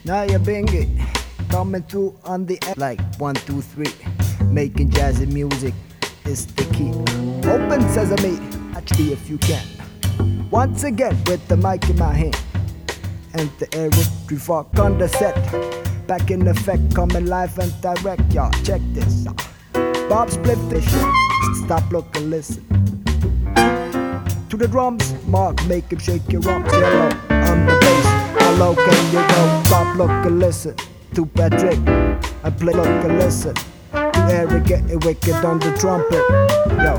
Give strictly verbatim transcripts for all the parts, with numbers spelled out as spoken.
Naya Bingy coming through on the air like one, two, three. Making jazzy music is the key. Open sesame, actually if you can. Once again with the mic in my hand. And the Eric Trevok on the set. Back in effect, coming live and direct, y'all. Check this. Bob split the shit. Stop, look, and listen. To the drums, Mark, make him shake your rumps. Yellow on the bass. How low can you go? Stop, look, and listen. To Patrick, I play, look, and listen. To Eric, get it wicked on the trumpet. Yo.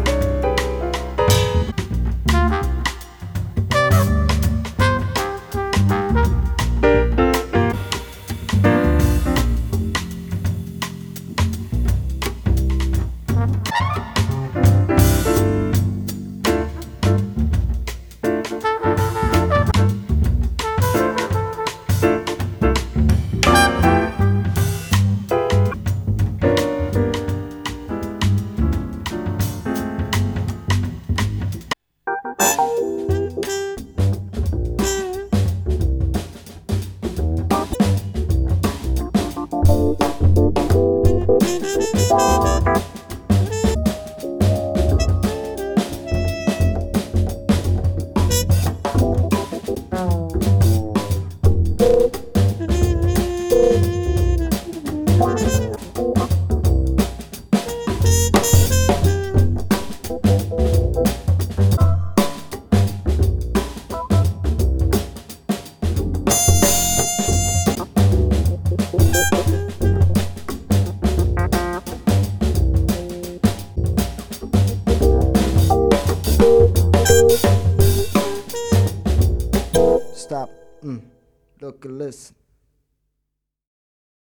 Stop, mm. Look and listen.